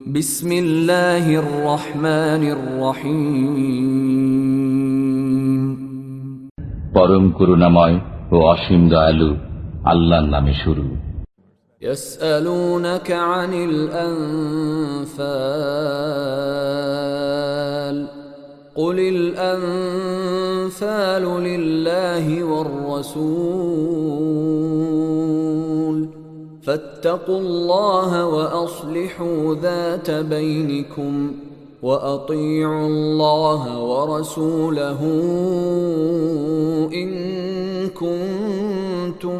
বিসমিল্লাহির রহমানির রহিম। পরম করুণাময় ও অসীম দয়ালু আল্লাহর নামে শুরু। ইয়াসআলুনাকা আনিল আনফাল কুলিল আনফালু লিল্লাহি ওয়ার রাসূল ফাত্তাকুল্লাহা ওয়া আসলিহু যাতা বাইনিকুম وأطيعوا الله ورسوله إن كنتم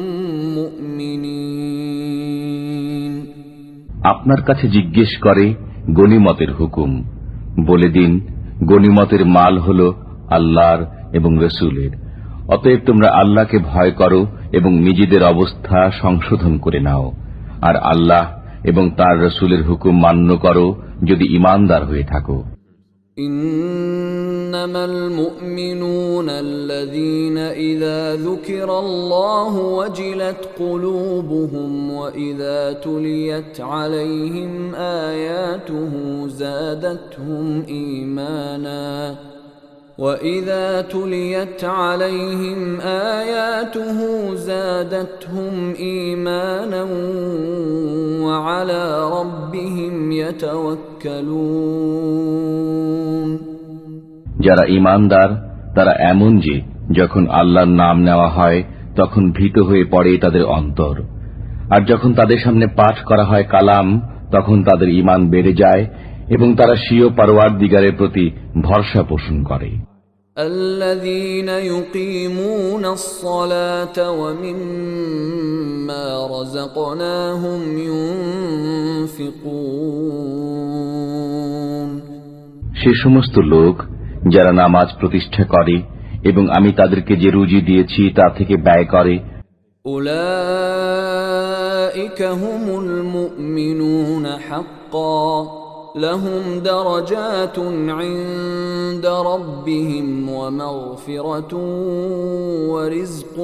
مؤمنين। আপনার কাছে জিজ্ঞেস করে গনিমতের হুকুম, বলে দিন গনিমতের মাল হল আল্লাহর এবং রসুলের। অতএব তোমরা আল্লাহকে ভয় করো এবং নিজেদের অবস্থা সংশোধন করে নাও, আর আল্লাহ এবং তার রসুলের হুকুম মান্য করো যদি ঈমানদার হয়ে থাকো। ইন্নামাল মুমিনুনা আল্লাযীনা ইযা যুকিরাল্লাহু ওয়াজিলাত কুলুবুহুম ওয়া ইযা তুলিয়াত আলাইহিম আয়াতুহু যাদাতহুম ঈমানা وَإِذَا تُلِيَتْ عَلَيْهِمْ آيَاتُهُ زَادَتْهُمْ إِيمَانًا وَعَلَى رَبِّهِمْ يَتَوَكَّلُونَ। যারা ঈমানদার তারা এমন যে যখন আল্লাহর নাম নেওয়া হয় তখন ভীত হয়ে পড়ে তাদের অন্তর, আর যখন তাদের সামনে পাঠ করা হয় কালাম তখন তাদের ঈমান বেড়ে যায় এবং তারা স্বীয় পরওয়ারদিগারের প্রতি ভরসা পোষণ করে। الذين يقيمون الصلاة ومما رزقناهم ينفقون। সে সমস্ত লোক যারা নামাজ প্রতিষ্ঠা করে এবং আমি তাদেরকে যে রুজি দিয়েছি তা থেকে ব্যয় করে। أولئك هم المؤمنون حقا لهم درجات عند ربهم ومغفرة ورزق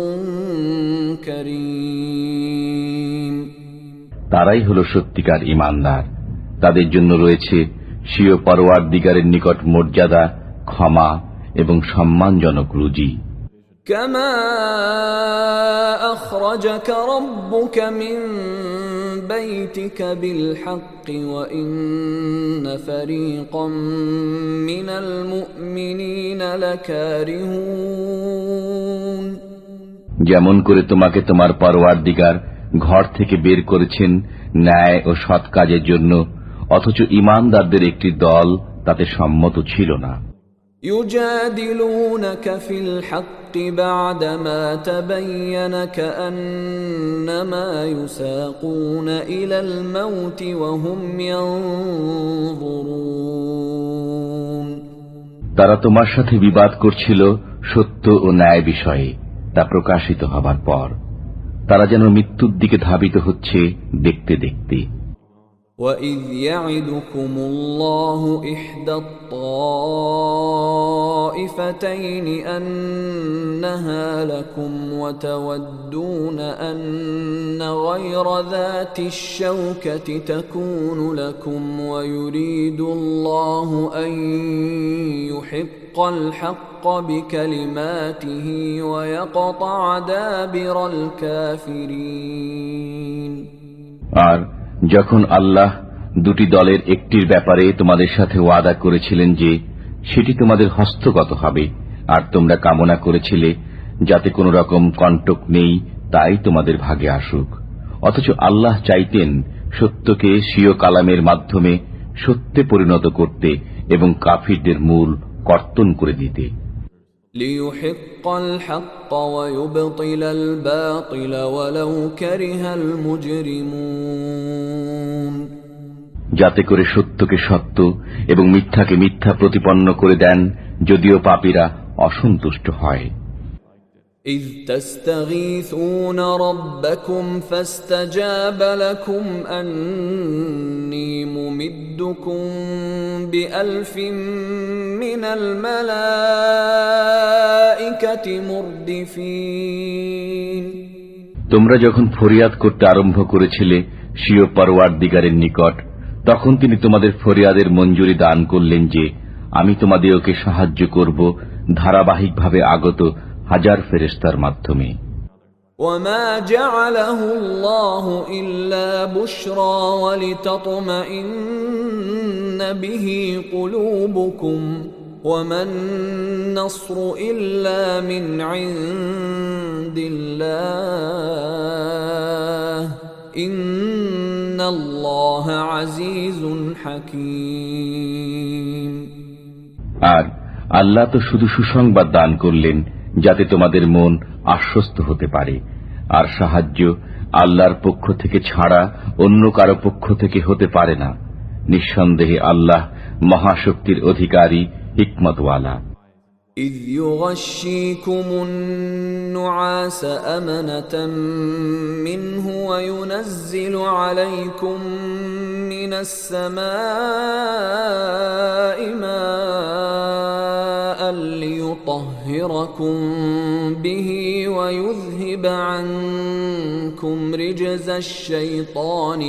كريم। তারাই হলো সত্যিকার ঈমানদার, তাদের জন্য রয়েছে স্বীয় পরওয়ারদিগারের নিকট মর্যাদা, ক্ষমা এবং সম্মানজনক রুজি। كما أخرجك ربك من بيتك بالحق وإن فريقا من المؤمنين لكارهون। যেমন করে তোমাকে তোমার পরওয়ারদিগার ঘর থেকে বের করেছেন ন্যায় ও সৎ কাজের জন্য, অথচ ঈমানদারদের একটি দল তাতে সম্মত ছিল না। يجادلونك في الحق بعدما تبين كأنما يساقون إلى الموت وهم ينظرون। তারা তোমার সাথে বিবাদ করছিল সত্য ও ন্যায় বিষয়ে, তা প্রকাশিত হবার পর তারা যেন মৃত্যুর দিকে ধাবিত হচ্ছে দেখতে দেখতে। وَإِذْ يَعِدُكُمُ اللَّهُ إِحْدَى الطَّائِفَتَيْنِ أَنَّهَا لَكُمْ وَتَوَدُّونَ أَنَّ غَيْرَ ذَاتِ الشَّوْكَةِ تَكُونُ لَكُمْ وَيُرِيدُ اللَّهُ أَن يُحِقَّ الْحَقَّ بِكَلِمَاتِهِ وَيَقْطَعَ دَابِرَ الْكَافِرِينَ। আর যখন আল্লাহ দুটি দলের একটির ব্যাপারে তোমাদের সাথে ওয়াদা করেছিলেন যে সেটি তোমাদের হস্তগত হবে, আর তোমরা কামনা করেছিলে যাতে কোনো রকম কণ্টক নেই তাই তোমাদের ভাগে আসুক, অথচ আল্লাহ চাইতেন সত্যকে স্বীয় কালামের মাধ্যমে সত্যে পরিণত করতে এবং কাফিরদের মূল কর্তন করে দিতে। ليحق الحق ويبطل الباطل ولو كره المجرمون। যাতে করে সত্যকে সত্য এবং মিথ্যাকে মিথ্যা প্রতিপন্ন করে দেন যদিও পাপীরা অসন্তুষ্ট হয়। إذ تستغيثون ربكم فاستجاب لكم أني ممدكم بألف من الملائكة مردفين। তোমরা যখন ফরিয়াদ করতে আরম্ভ করেছিলে স্বীয় পরওয়ারদিগারের নিকট, তখন তিনি তোমাদের ফরিয়াদের মঞ্জুরি দান করলেন যে আমি তোমাদেরকে সাহায্য করব ধারাবাহিকভাবে আগত হাজার ফেরেশতার মাধ্যমে। وما جعله الله إلا بشرى ولتطمئن به قلوبكم وما النصر إلا من عند الله إن الله عزيز حكيم। আর আল্লাহ তো শুধু সুসংবাদ দান করলেন যাতে তোমাদের মন আশ্বস্ত হতে পারে, আর সাহায্য আল্লাহর পক্ষ থেকে ছাড়া অন্য কারো পক্ষ থেকে হতে পারে না। নিঃসন্দেহে আল্লাহ মহাশক্তির অধিকারী, হিকমতওয়ালা। إذ يغشيكم النعاس أمنة منه وينزل عليكم من السماء ماء ليطهركم به ويذهب عنكم رجز الشيطان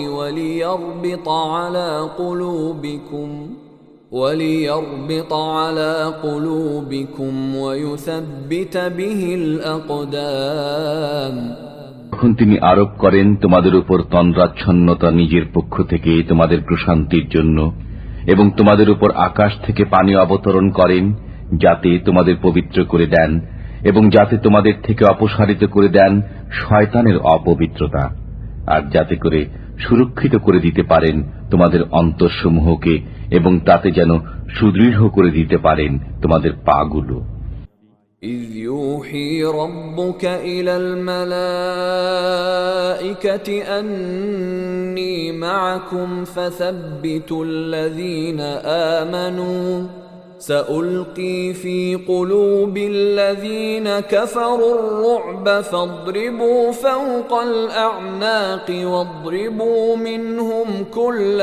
وليربط على قلوبكم ويثبت به الأقدام। তখন তিনি আরোপ করেন তোমাদের উপর তন্দ্রাচ্ছন্নতা নিজের পক্ষ থেকে তোমাদের প্রশান্তির জন্য, এবং তোমাদের উপর আকাশ থেকে পানি অবতরণ করেন যাতে তোমাদের পবিত্র করে দেন, এবং যাতে তোমাদের থেকে অপসারিত করে দেন শয়তানের অপবিত্রতা, আর যাতে করে সুরক্ষিত করে দিতে পারেন তোমাদের অন্তরসমূহকে, এবং তাতে যেন সুদৃঢ় করে দিতে পারেন তোমাদের পাগুলো। إذ يوحي ربك إلى الملائكة أني معكم فثبتوا الذين آمنوا سألقي في قلوب الذين كفروا الرعب فاضربوا فوق الأعناق واضربوا منهم كل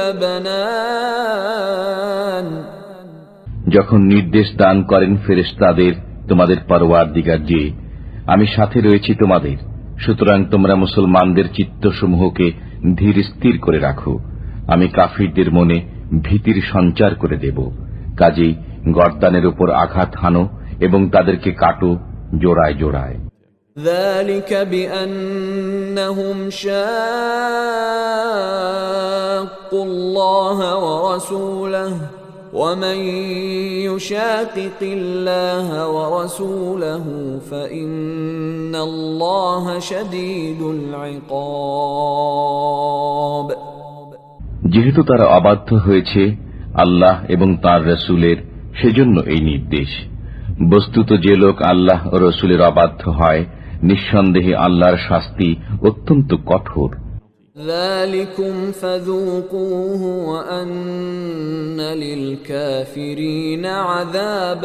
بنان। যখন নির্দেশ দান করেন ফেরেশতাদের তোমাদের পরওয়ারদিগার যে আমি সাথে রয়েছি তোমাদের, সুতরাং তোমরা মুসলমানদের চিত্তসমূহকে ধীর স্থির করে রাখো, আমি কাফিরদের মনে ভীতির সঞ্চার করে দেব। কাজেই গর্দানের উপর আঘাত হানো এবং তাদেরকে কাটো জোড়ায় জোড়ায়। ذلك بأنهم شاقوا الله ورسوله ومن يشاقق الله ورسوله فإن الله شديد العقاب। যেহেতু তারা অবাধ্য হয়েছে আল্লাহ এবং তাঁর রসুলের, সেজন্য এই নির্দেশ। বস্তুত যে লোক আল্লাহ ও রসুলের অবাধ্য হয় নিঃসন্দেহে আল্লাহর শাস্তি অত্যন্ত কঠোর। ذلكم فذوقوه وأن للكافرين عذاب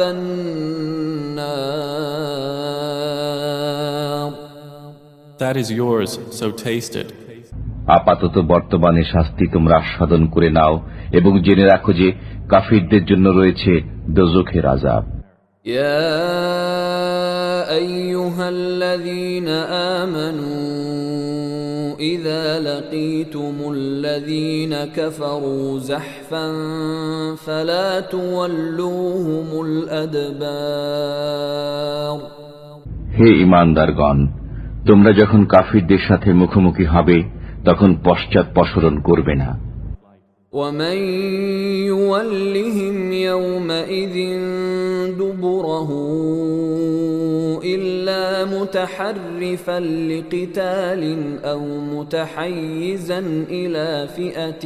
النار। That is yours, so taste it. আপাতত বর্তমানে শাস্তি তোমরা আস্বাদন করে নাও এবং জেনে রাখো যে কাফিরদের জন্য রয়েছে দোজখের আযাব। يا أيها الذين آمنوا إذا لقيتم الذين كفروا زحفا فلا تولوهم الأدبار। হে ঈমানদারগণ, তোমরা যখন কাফিরদের সাথে মুখোমুখি হবে তখন পশ্চাৎপসরণ করবে না। ومن يولهم يومئذ دبره إلا متحرفا لقتال أو متحيزا إلى فئة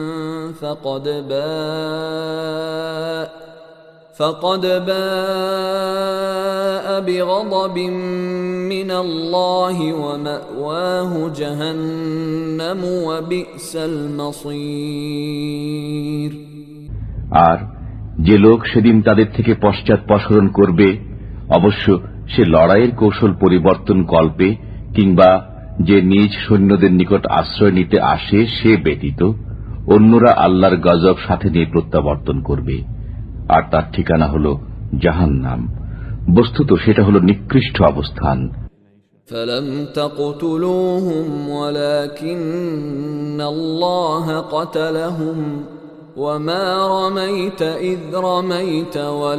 فقد باء بغضب من الله ومأواه جهنم وبئس المصير। আর যে লোক সেদিন তাদের থেকে পশ্চাৎপসরণ করবে, অবশ্য সে লড়াইয়ের কৌশল পরিবর্তন কল্পে কিংবা যে নিজ সৈন্যদের নিকট আশ্রয় নিতে আসে সে ব্যতীত অন্যরা আল্লাহর গজব সাথে নিয়ে প্রত্যাবর্তন করবে, আর তার ঠিকানা হল জাহান্নাম। বস্তুত সেটা হল নিকৃষ্ট অবস্থান। فلم تقتلوهم ولكن الله قتلهم وما رميت إذ رميت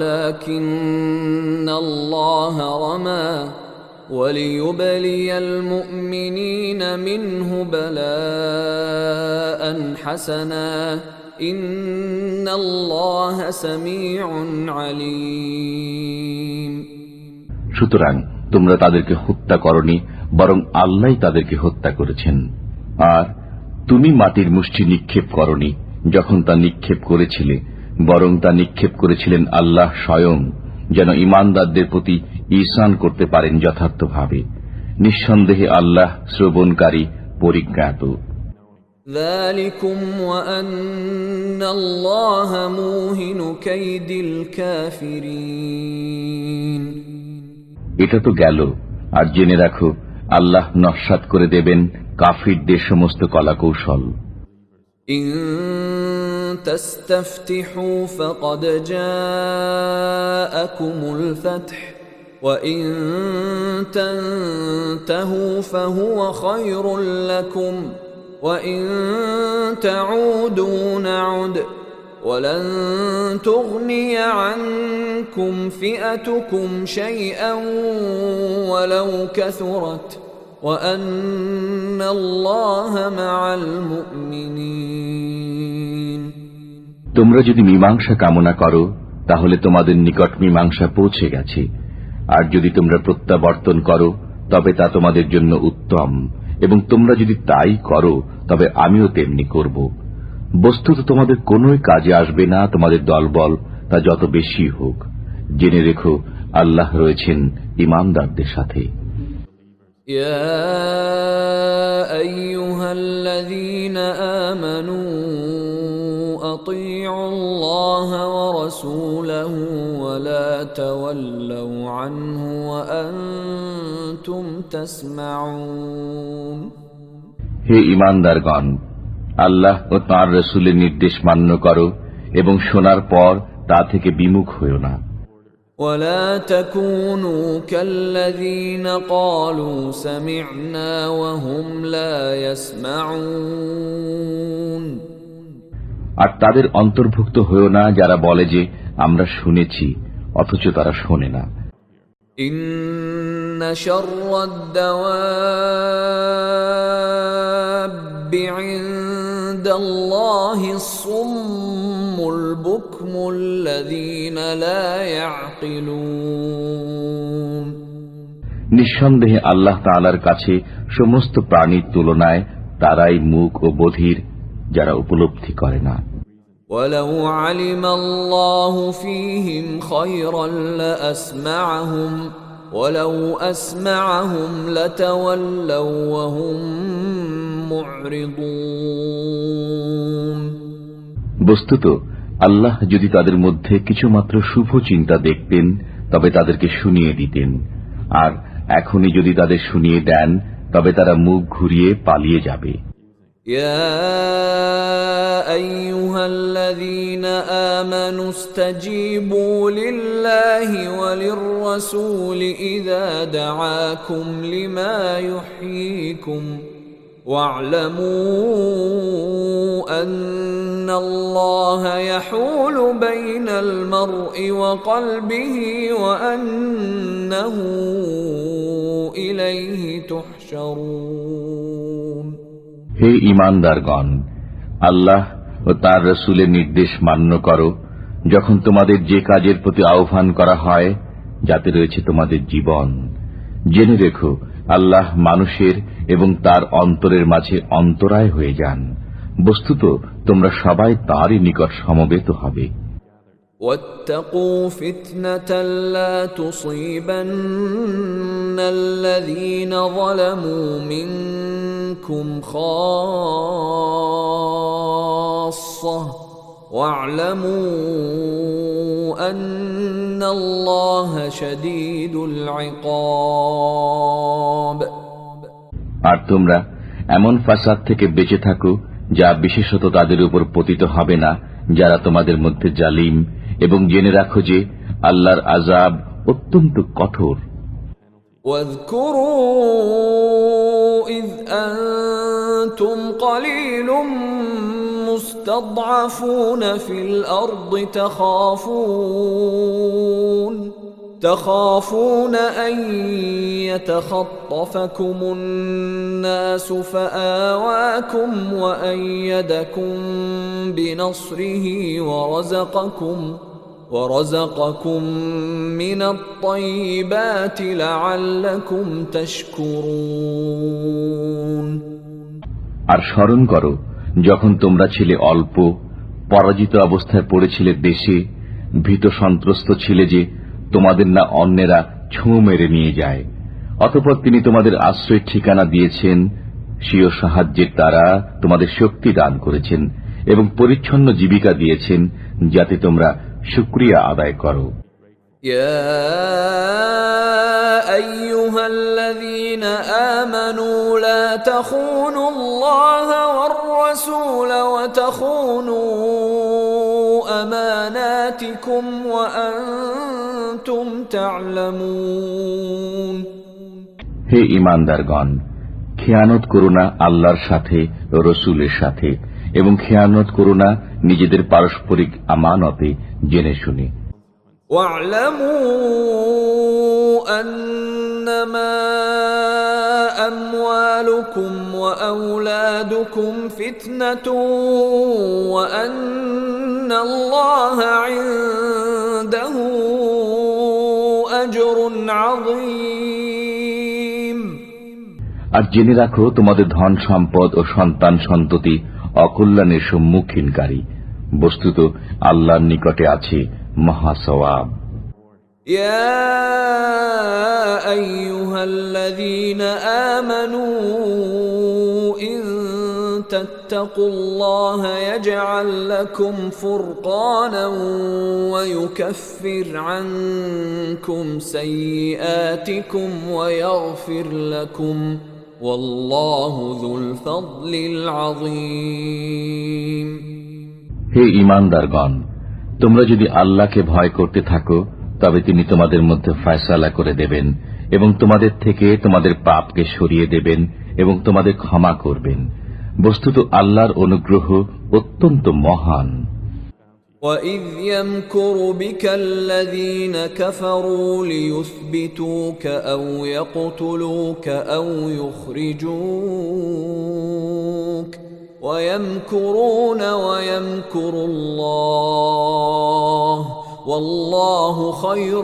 ولكن الله رمى وليبلي المؤمنين منه بلاء حسنا إن الله سميع عليم. সুতরাং তোমরা তাদেরকে হত্যা করনি, বরং আল্লাহই তাদেরকে হত্যা করেছেন। আর তুমি মাটির মুষ্টি নিক্ষেপ করনি যখন তা নিক্ষেপ করেছিলে, বরং তা নিক্ষেপ করেছিলেন আল্লাহ স্বয়ং, যেন ঈমানদারদের প্রতি ঈসান করতে পারেন যথার্থভাবে। নিঃসন্দেহে আল্লাহ শ্রবণকারী, পরিজ্ঞাত। ذلكم وأن الله موهن كيد الكافرين. এটা তো গেল, আর জেনে রাখো আল্লাহ নস্যাৎ করে দেবেন কাফিরদের সমস্ত কলাকৌশল। إن تستفتحوا فقد جاءكم الفتح وإن تنتهوا فهو خير لكم وإن تعودوا نعد ولن تغني عنكم فئتكم شيئا ولو كثرت وأن الله مع المؤمنين. তোমরা যদি মীমাংসা কামনা করো তাহলে তোমাদের নিকট মীমাংসা পৌঁছে গেছে, আর যদি তোমরা প্রত্যাবর্তন করো তবে তা তোমাদের জন্য উত্তম, এবং তোমরা যদি তাই করো তবে আমিও তেমনি করব। বস্তুত তোমাদের কোনোই কাজে আসবে না তোমাদের দলবল, তা যত বেশি হোক। জেনে রেখো আল্লাহ রয়েছেন ঈমানদারদের সাথে। يا أيها الذين آمنوا أطيعوا الله ورسوله ولا تولوا عنه وأنتم تسمعون. হে ঈমানদারগণ, আল্লাহ ও তাঁর রাসূলের নির্দেশ মান্য করো এবং শোনার পর তা থেকে বিমুখ হয়ো না। ولا تكونوا كالذين قالوا سمعنا وهم لا يسمعون. আর তাদের অন্তর্ভুক্ত হয়ো না যারা বলে যে আমরা শুনেছি অথচ তারা শোনে না। إن شر الدواب عند الله الصم البكم الذين لا يعقلون. নিঃসন্দেহে আল্লাহ তাআলার কাছে সমস্ত প্রাণীর তুলনায় তারাই মূক ও বধির, যারা উপলব্ধি করে না। ولو علم الله فيهم خيرا لأسمعهم ولو أسمعهم لتولوا وهم معرضون. বস্তুত আল্লাহ যদি তাদের মধ্যে কিছুমাত্র শুভ চিন্তা দেখতেন তবে তাদেরকে শুনিয়ে দিতেন, আর এখনই যদি তাদের শুনিয়ে দেন তবে তারা মুখ ঘুরিয়ে পালিয়ে যাবে। يا أيها الذين آمنوا استجيبوا لله وللرسول إذا دعاكم لما يحييكم واعلموا أن الله يحول بين المرء وقلبه وأنه إليه تحشرون. হে ঈমানদারগণ, আল্লাহ ও তাঁর রাসূলের নির্দেশ মান্য করো যখন তোমাদের যে কাজের প্রতি আহ্বান করা হয় যাতে রয়েছে তোমাদের জীবন। জেনে রেখো আল্লাহ মানুষের এবং তার অন্তরের মাঝে অন্তরায় হয়ে যান। বস্তুত তোমরা সবাই তাঁরই নিকট সমবেত হবে। واتقوا فتنة لا تصيبن الذين ظلموا منكم خاصة واعلموا أن الله شديد العقاب. আর তোমরা এমন ফাসাদ থেকে বেঁচে থাকো যা বিশেষত তাদের উপর পতিত হবে না যারা তোমাদের মধ্যে জালিম, এবং জেনে রাখো যে আল্লাহর আযাব অত্যন্ত কঠোর। واذكروا إذ وأنتم قليل مستضعفون في الأرض تخافون أن يتخطفكم الناس فآواكم وأيدكم بنصره ورزقكم من الطيبات لعلكم تشكرون আর স্মরণ করো যখন তোমরা ছিলে অল্প, পরাজিত অবস্থায় পড়েছিলে দেশে, ভীত সন্ত্রস্ত ছিলে যে তোমাদের না অন্যেরা ছোঁ মেরে নিয়ে যায়। অতঃপর তিনি তোমাদের আশ্রয় ঠিকানা দিয়েছেন, স্বীয় সাহায্যের দ্বারা তোমাদের শক্তি দান করেছেন এবং পরিচ্ছন্ন জীবিকা দিয়েছেন যাতে তোমরা শুকরিয়া আদায় করো। يا أيها الذين آمنوا لا تخونوا الله والرسول وتخونوا أماناتكم وأنتم تعلمون হে ঈমানদারগণ, খেয়ানত করো না আল্লাহর সাথে ও রসুলের সাথে, এবং খেয়ানত করো না নিজেদের পারস্পরিক আমানতে জেনে শুনে। واعلموا أنما أموالكم وأولادكم فتنة وأن الله عنده أجر عظيم আর জেনে রাখো তোমাদের ধন সম্পদ ও সন্তান সন্ততি অকল্যাণের সম্মুখীনকারী, বস্তুত আল্লাহর নিকটে আছে মহা সওয়াব। يا أيها الذين آمنوا إن تتقوا الله يجعل لكم فرقانا ويكفر عنكم سيئاتكم ويغفر لكم والله ذو الفضل العظيم হে ঈমানদারগণ, তোমরা যদি আল্লাহকে ভয় করতে থাকো তবে তিনি তোমাদের মধ্যে ফয়সালা করে দেবেন এবং তোমাদের থেকে তোমাদের পাপকে সরিয়ে দেবেন এবং তোমাদের ক্ষমা করবেন। বস্তুত আল্লাহর অনুগ্রহ অত্যন্ত মহান। وَإِذْ يَمْكُرُ بِكَ الَّذِينَ كَفَرُوا لِيُثْبِتُوكَ أَوْ يَقْتُلُوكَ أَوْ يُخْرِجُوكَ وَيَمْكُرُونَ وَيَمْكُرُ اللَّهُ وَاللَّهُ خَيْرُ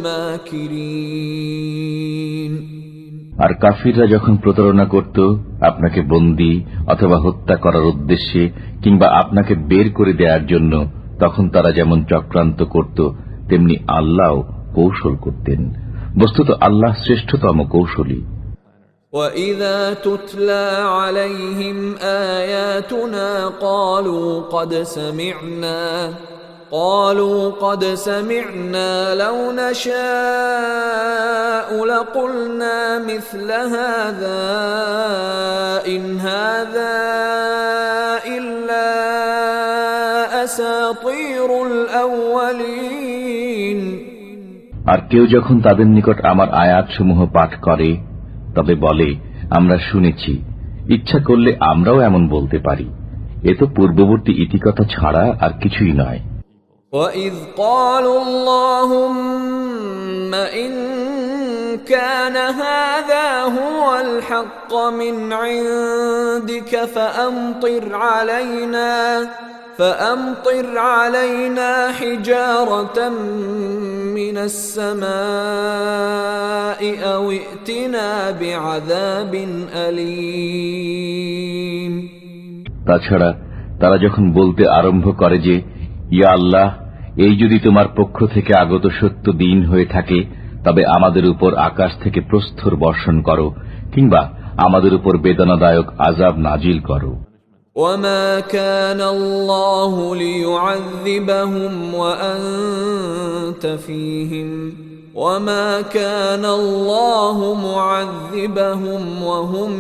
الْمَاكِرِينَ আর কাফিররা যখন প্রতারণা করত আপনাকে বন্দী অথবা হত্যা করার উদ্দেশ্যে কিংবা আপনাকে বের করে দেওয়ার জন্য, তখন তারা যেমন চক্রান্ত করত তেমনি আল্লাহ কৌশল করতেন। বস্তুত আল্লাহ শ্রেষ্ঠতম কৌশলী। وَإِذَا تُتْلَى عَلَيْهِمْ آيَاتُنَا قالوا قد سمعنا لو نشاء لقلنا مثل هذا إن هذا إلا أساطير الأولين আর কেউ যখন তাদের নিকট আমার আয়াতসমূহ পাঠ করে তবে বলে, আমরা শুনেছি, ইচ্ছা করলে আমরাও এমন বলতে পারি, এ তো পূর্ববর্তী ইতিকথা ছাড়া আর কিছুই নয়। وَإِذْ قَالُوا اللَّهُمَّ إِن كَانَ هَذَا هُوَ الْحَقَّ مِنْ عِندِكَ فَأَمْطِرْ عَلَيْنَا حِجَارَةً مِنَ السَّمَاءِ أَوْ ائْتِنَا بِعَذَابٍ أَلِيمٍ তাছাড়া তারা যখন বলতে আরম্ভ করে যে, ইয়া আল্লাহ, এই যদি তোমার পক্ষ থেকে আগত সত্য দিন হয়ে থাকে তবে আমাদের উপর আকাশ থেকে প্রস্তর বর্ষণ করো কিংবা আমাদের উপর বেদনাদায়ক আযাব নাজিল করো। وَمَا كَانَ اللَّهُ لِيُعَذِّبَهُمْ وَأَنْتَ فِيهِمْ وَمَا كَانَ اللَّهُ مُعَذِّبَهُمْ وَهُمْ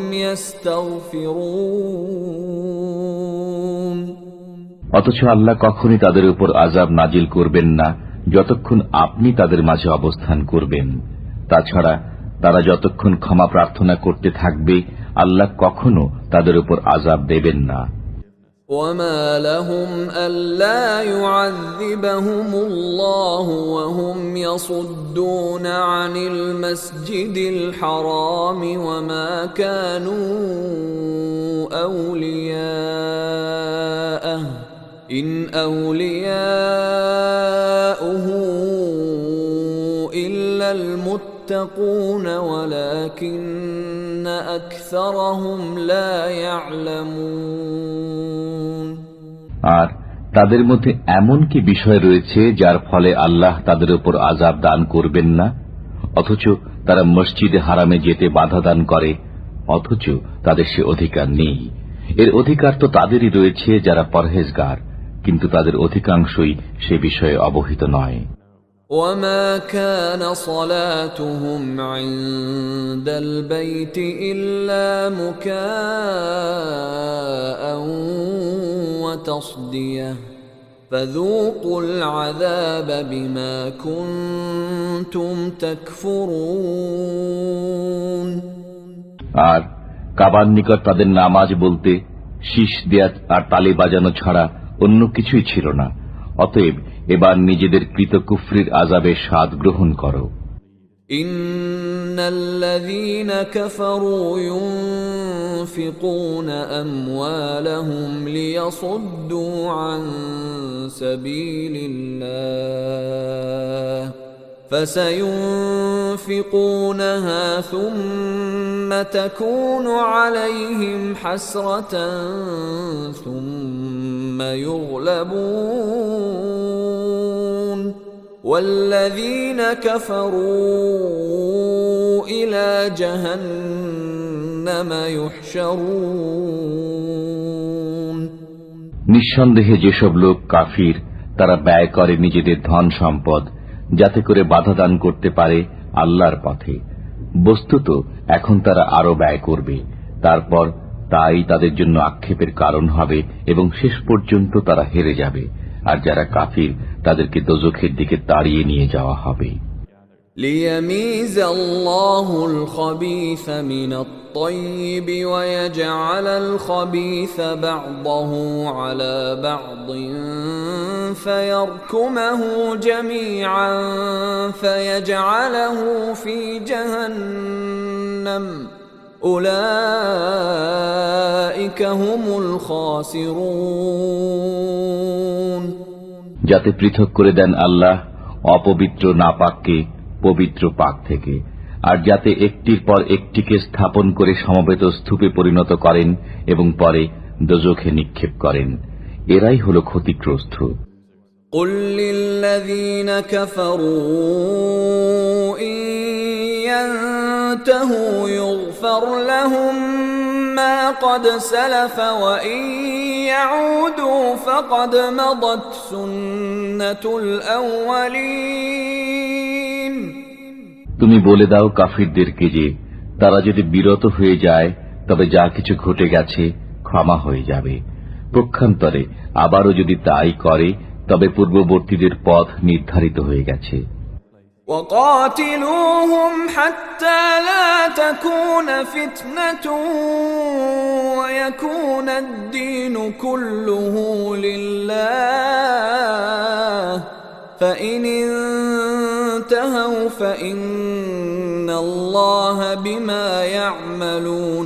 يَسْتَغْفِرُونَ অথচ আল্লাহ কখনই তাদের উপর আযাব নাজিল করবেন না যতক্ষণ আপনি তাদের মাঝে অবস্থান করবেন। তাছাড়া তারা যতক্ষণ ক্ষমা প্রার্থনা করতে থাকবে আল্লাহ কখনো তাদের উপর আযাব দেবেন না। وما لهم ألا يعذبهم الله وهم يصدون عن المسجد الحرام وما كانوا أولياءه إن أولياؤه إلا المتقون ولكن أكثرهم لا يعلمون আর তাদের মধ্যে এমন কি বিষয় রয়েছে যার ফলে আল্লাহ তাদের উপর আযাব দান করবেন না, অথচ তারা মসজিদে হারামে যেতে বাধা দান করে, অথচ তাদের সে অধিকার নেই। এর অধিকার তো তাদেরই রয়েছে যারা পরহেজগার, কিন্তু তাদের অধিকাংশই সে বিষয়ে অবহিত নয়। وما كان صلاتهم عند البيت إلا مكاء وتصدية فذوقوا العذاب بما كنتم تكفرون আর কাবার নিকট তাদের নামাজ বলতে শীষ দেয়া আর তালি বাজানো ছাড়া অন্য কিছুই ছিল না। অতএব এবার নিজেদের কৃত কুফরির আযাবের স্বাদ গ্রহণ করো। ইন্নাল্লাযীনা কাফারু ইউনফিকুনা আমওয়ালাহুম লিয়াসুদ্দু আন সাবিলিল্লাহ فسينفقونها ثم تكون عليهم حسرة ثم يغلبون والذين كفروا إلى جهنم يحشرون নিঃসন্দেহে যেসব লোক কাফির তারা ব্যয় করে নিজেদের ধন সম্পদ যাতে করে বাধা দান করতে পারে আল্লাহর পথে। বস্তুত এখন তারা আরো ব্যয় করবে, তারপর তাই তাদের জন্য আক্ষেপের কারণ হবে এবং শেষ পর্যন্ত তারা হেরে যাবে। আর যারা কাফির তাদেরকে দোজখের দিকে তাড়িয়ে নিয়ে যাওয়া হবে। ليميز الله الخبيث من الطيب ويجعل الخبيث بعضه على بعض فيركمه جميعا فيجعله في جهنم أولئك هم الخاسرون যাতে পৃথক করে দেন আল্লাহ অপবিত্র নাপাককে পবিত্র পাক থেকে, আর যাতে একটির পর একটিকে স্থাপন করে সমবেত স্তূপে পরিণত করেন এবং পরে দোজখে নিক্ষেপ করেন, এরাই হল ক্ষতিগ্রস্ত। قل للذين كفروا إن ينتهوا يغفر لهم ما قد سلف وإن يعودوا فقد مضت سنة الأولين তুমি বলে দাও কাফিরদেরকে যে তারা যদি বিরত হয়ে যায় তবে যা কিছু ঘটে গেছে ক্ষমা হয়ে যাবে, পক্ষান্তরে আবারও যদি তাই করে তবে পূর্ববর্তীদের পথ নির্ধারিত হয়ে গেছে। وقاتلوهم حتى لا تكون فتنة ويكون الدين كله لله فإن انتهوا فإن الله بما يعملون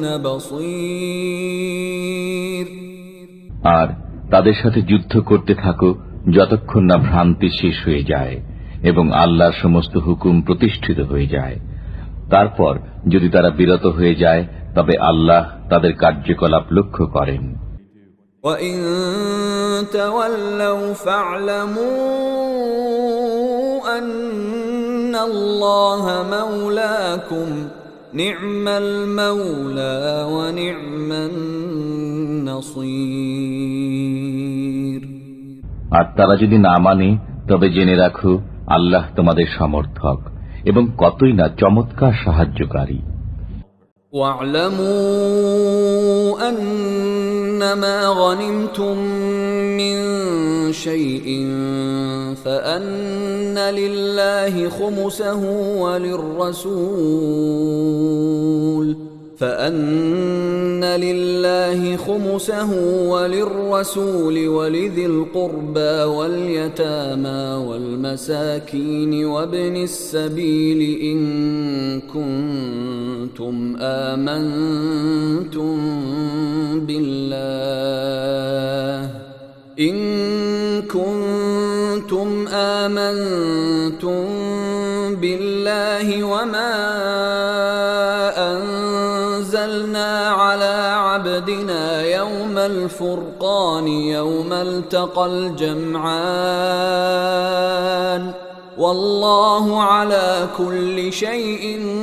بصير আর তাদের সাথে যুদ্ধ করতে থাকো যতক্ষণ না ভ্রান্তি শেষ হয়ে যায় এবং আল্লাহর সমস্ত হুকুম প্রতিষ্ঠিত হয়ে যায়। তারপর যদি তারা বিরত হয়ে যায় তবে আল্লাহ তাদের কার্যকলাপ লক্ষ্য করেন। وَإِن تَوَلَّوْا فَاعْلَمُوا أَنَّ اللَّهَ مَوْلَاكُمْ نِعْمَ الْمَوْلَى وَنِعْمَ النَّصِيرُ আর তারা যদি না মানে তবে জেনে রাখো আল্লাহ তোমাদের সমর্থক এবং কতই না চমৎকার সাহায্যকারী। وَاعْلَمُوا أَنَّمَا غَنِمْتُم مِّن شَيْءٍ فَأَنَّ لِلَّهِ خُمُسَهُ وَلِلرَّسُولِ فأن لله خمسه وللرسول ولذي القربى واليتامى والمساكين وابن السبيل إن كنتم آمنتم بالله وما أنزلنا على عبدنا يوم الفرقان يوم التقى الجمعان والله على كل شيء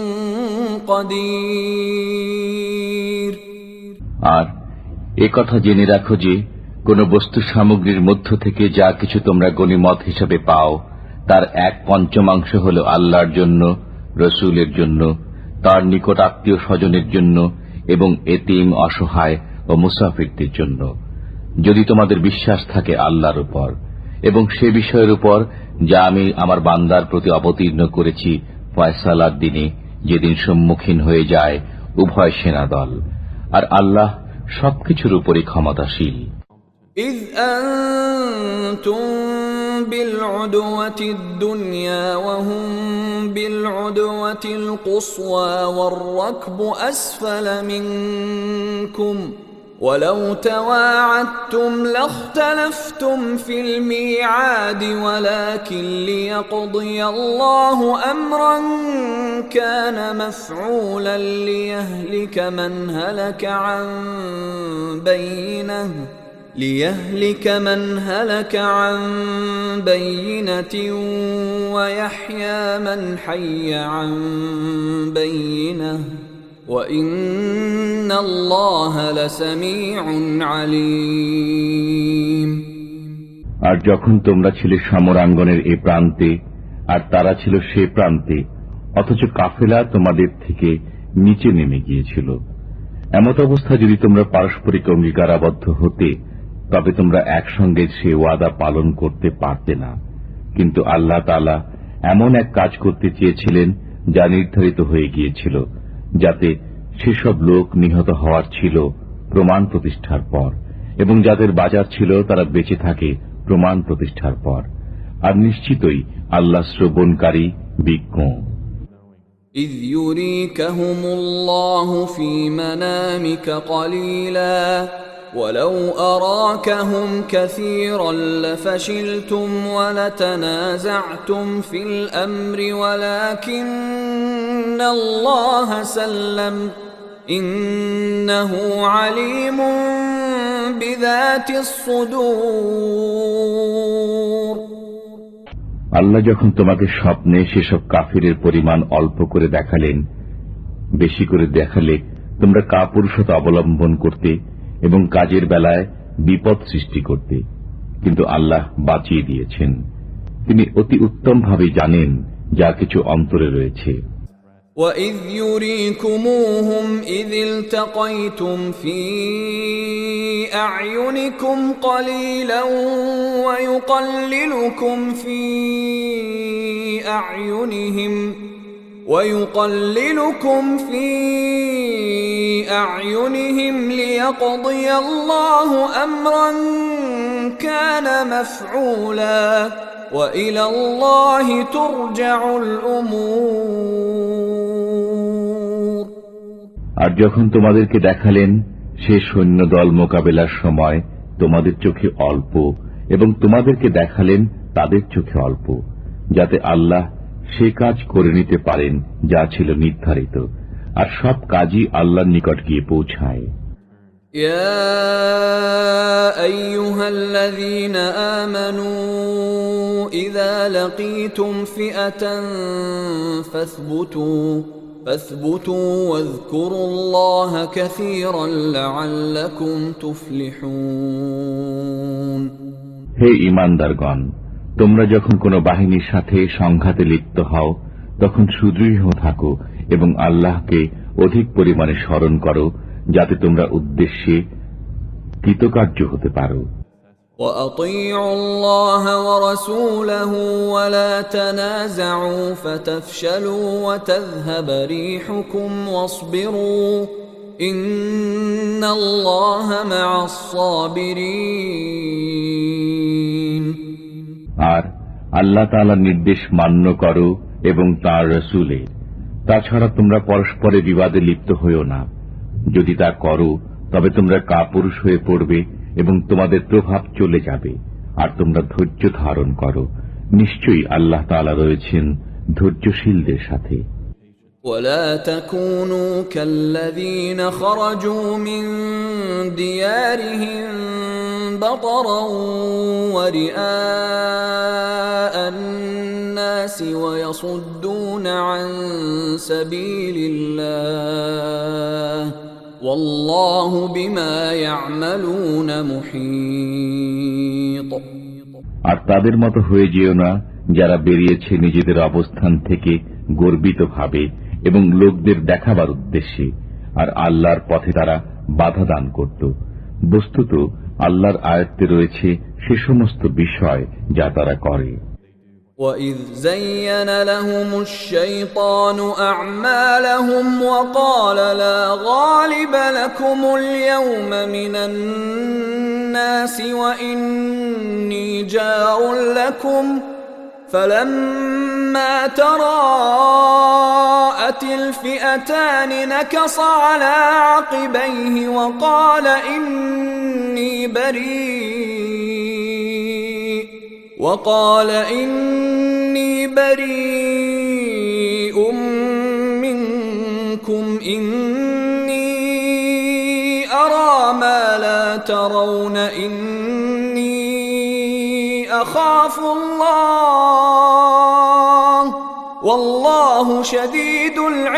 قدير। আর একথা জেনে রাখো যে কোন বস্তু সামগ্রীর মধ্য থেকে যা কিছু তোমরা গনিমত হিসাবে পাও তার 1/5 হল আল্লাহর জন্য, রসূলের জন্য, তার নিকট আত্মীয় স্বজনের জন্য এবং এতিম, অসহায় ও মুসাফিরদের জন্য, যদি তোমাদের বিশ্বাস থাকে আল্লাহর উপর এবং সে বিষয়ের উপর যা আমি আমার বান্দার প্রতি অবতীর্ণ করেছি ফয়সালার দিনে, যেদিন সম্মুখীন হয়ে যায় উভয় সেনাদল। আর আল্লাহ সবকিছুর উপরই ক্ষমতাশীল। إذ أنتم بالعدوة الدنيا وهم بالعدوة القصوى والركب أسفل منكم ولو تواعدتم لاختلفتم في الميعاد ولكن ليقضي الله أمرا كان مفعولا ليهلك من هلك عن بينة ويحيى من حي عن بينة وإن الله لسميع عليم। আর যখন তোমরা ছিলে সমরাঙ্গনের এ প্রান্তে আর তারা ছিল সে প্রান্তে, অথচ কাফেলা তোমাদের থেকে নিচে নেমে গিয়েছিল, এমত অবস্থা যদি তোমরা পারস্পরিক অঙ্গীকারাবদ্ধ হতে তবে তোমরা একসঙ্গে সে ওয়াদা পালন করতে পারতে না। কিন্তু আল্লাহ তাআলা এমন এক কাজ করতে চেয়েছিলেন যা নির্ধারিত হয়ে গিয়েছিল, যাতে সেসব লোক নিহত হওয়ার ছিল প্রমাণ প্রতিষ্ঠার পর, এবং যাদের বাজার ছিল তারা বেঁচে থাকে প্রমাণ প্রতিষ্ঠার পর। আর নিশ্চিতই আল্লাহ শ্রবণকারী, বিজ্ঞ। إذ يريكهم الله في منامك قليلا ولو أراكهم كثيرا لفشلتم ولتنازعتم في الأمر ولكن الله سلم إنه عليم بذات الصدور। আল্লাহ যখন তোমাকে স্বপ্নে সেসব কাফিরের পরিমাণ অল্প করে দেখালেন, বেশি করে দেখালে তোমরা কাপুরুষতা অবলম্বন করতে এবং কাজের বেলায় বিপদ সৃষ্টি করতে, কিন্তু আল্লাহ বাঁচিয়ে দিয়েছেন। তিনি অতি উত্তমভাবে জানেন যা কিছু অন্তরে রয়েছে। وَإِذْ يُرِيكُمُوهُمْ إِذِ الْتَقَيْتُمْ فِي أَعْيُنِكُمْ قَلِيلًا وَيُقَلِّلُكُمْ فِي أَعْيُنِهِمْ لِيَقْضِيَ اللَّهُ أَمْرًا كَانَ مَفْعُولًا وَإِلَى اللَّهِ تُرْجَعُ الْأُمُورُ। আর যখন তোমাদেরকে দেখালেন সে সৈন্যদল মোকাবেলার সময় তোমাদের চোখে অল্প, এবং তোমাদেরকে দেখালেন তাদের চোখে অল্প, যাতে আল্লাহ সে কাজ করে নিতে পারেন যা ছিল নির্ধারিত, আর সব কাজই আল্লাহর নিকট গিয়ে পৌঁছায়। يا أيها الذين آمنوا إذا لقيتم فئة فاثبتوا واذكروا الله كثيرا لعلكم تفلحون। হে ঈমানদারগণ, তোমরা যখন কোন বাহিনীর সাথে সংঘাতে লিপ্ত হও তখন সুদৃঢ় থাকো এবং আল্লাহকে অধিক পরিমাণে স্মরণ করো, যাতে তোমরা উদ্দেশ্যে কৃতকার্য হতে পারো। وَأَطِيعُوا اللَّهَ وَرَسُولَهُ وَلَا تَنَازَعُوا فَتَفْشَلُوا وَتَذْهَبَ رِيحُكُمْ وَاصْبِرُوا إن الله مع الصابرين আর আল্লাহ তাআলার নির্দেশ মান্য করো এবং তাঁর রাসূলের। তাছাড়া তোমরা পরস্পরে বিবাদে লিপ্ত হইও না। যদি তা করো তবে তোমরা কাপুরুষ হয়ে পড়বে এবং তোমাদের প্রভাব চলে যাবে। আর তোমরা ধৈর্য ধারণ করো, নিশ্চয়ই আল্লাহ তাআলা রয়েছেন ধৈর্যশীলদের সাথে। ولا تكونوا كالذين خرجوا من ديارهم بطرا ورئاء الناس ويصدون عن سبيل الله والله بما يعملون محيط আর তাদের মতো হয়ে যেও না যারা বেরিয়েছে নিজেদের অবস্থান থেকে গর্বিত ভাবে এবং লোকদের দেখাবার উদ্দেশ্যে, আর আল্লাহর পথে তারা বাধা দান করত। বস্তুত আল্লাহর আয়ত্তে রয়েছে সে সমস্ত বিষয় যা তারা করে। وَإِذْ زَيَّنَ لَهُمُ الشَّيْطَانُ أَعْمَالَهُمْ وَقَالَ لَا غَالِبَ لَكُمُ الْيَوْمَ مِنَ النَّاسِ وَإِنِّي جَارٌ لَكُمْ فَلَمَّا تَرَاءَتِ الْفِئَتَانِ نَكَصَ عَلَى عَقِبَيْهِ وَقَالَ إِنِّي بريء منكم إني أرى ما لا ترون إني أخاف الله والله شديد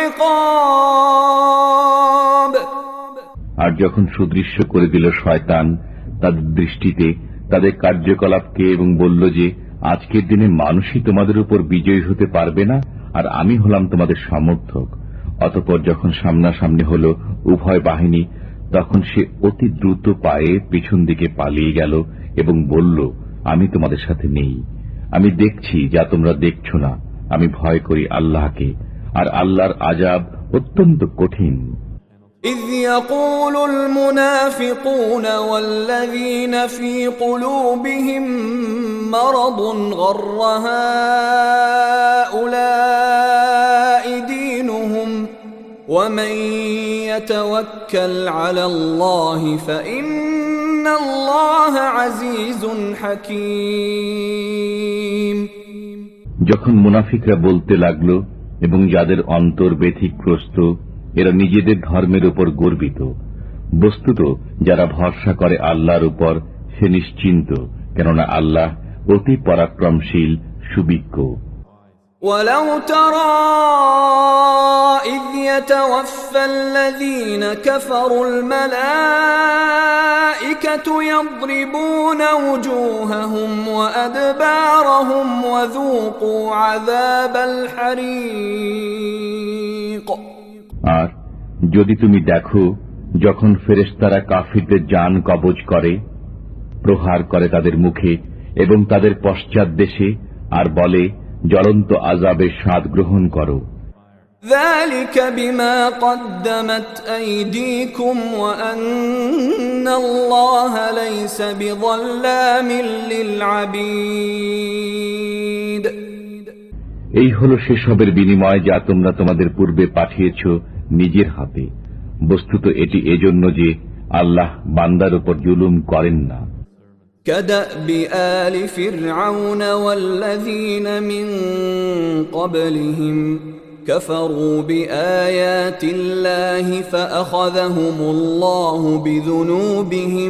العقاب আর যখন সুদৃশ্য করে দিল শয়তান তাদের দৃষ্টিতে তাদের কার্যকলাপকে এবং বলল যে আজকের দিনে মানুষই তোমাদের উপর বিজয়ী হতে পারবে না, আর আমি হলাম তোমাদের সমর্থক। অতঃপর যখন সামনাসামনি হল উভয় বাহিনী, তখন সে অতি দ্রুত পায়ে পিছন দিকে পালিয়ে গেল এবং বলল, আমি তোমাদের সাথে নেই। আমি দেখছি যা তোমরা দেখছো না। আমি ভয় করি আল্লাহকে, আর আল্লাহর আযাব অত্যন্ত কঠিন। إذ يقول المنافقون والذين في قلوبهم مرض غر هؤلاء دينهم ومن يتوكل على الله فإن الله عزيز حكيم যখন মুনাফিকরা বলতে লাগলো এবং যাদের অন্তর ব্যথিগ্রস্ত, এরা নিজেদের ধর্মের উপর গর্বিত। বস্তুত যারা ভরসা করে আল্লাহর উপর সে নিশ্চিন্ত, কেননা আল্লাহ অতি পরাক্রমশীল সুবিজ্ঞ। ولو ترى إذ يتوفى الذين كفروا الملائكة يضربون وجوههم وأدبارهم وذوقوا عذاب الحريق আর যদি তুমি দেখো যখন ফেরেশতারা কাফিরদের জান কবজ করে, প্রহার করে তাদের মুখে এবং তাদের পশ্চাৎ দেশে, আর বলে জ্বলন্ত আযাবের স্বাদ গ্রহণ করো। ذلك بما قدمت أيديكم وأن الله ليس بظلام للعبيد এই হলো সেসবের বিনিময় যা তোমরা তোমাদের পূর্বে পাঠিয়েছ নিজের হাতে। বস্তুত এটি এজন্য যে আল্লাহ বান্দার উপর জুলুম করেন না। كدأب آل فرعون والذين من قبلهم كفروا بآيات الله فأخذهم الله بذنوبهم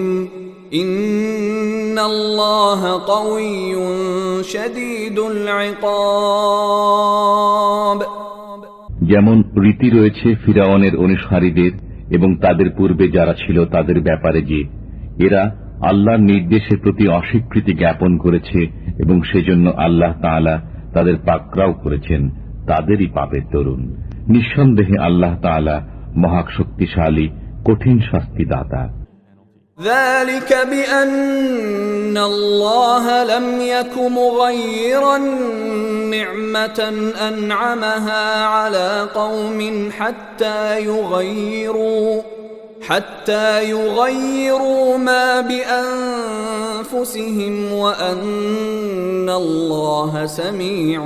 إن الله قوي شديد العقاب যেমন রীতি রয়েছে ফিরাউনের অনুসারীদের এবং তাদের পূর্বে যারা ছিল তাদের ব্যাপারে যে এরা আল্লাহর নির্দেশের প্রতি অস্বীকৃতি জ্ঞাপন করেছে এবং সেজন্য আল্লাহ তাআলা তাদের পাকড়াও করেছেন, তাদেরই পাপের দরুন। নিঃসন্দেহে আল্লাহ তাআলা মহাশক্তিশালী, কঠিন শাস্তিদাতা। ذلك بأن الله لم يك مغيرا نعمة أنعمها على قوم حتى يغيروا حتى يغيروا ما بأنفسهم وأن الله سميع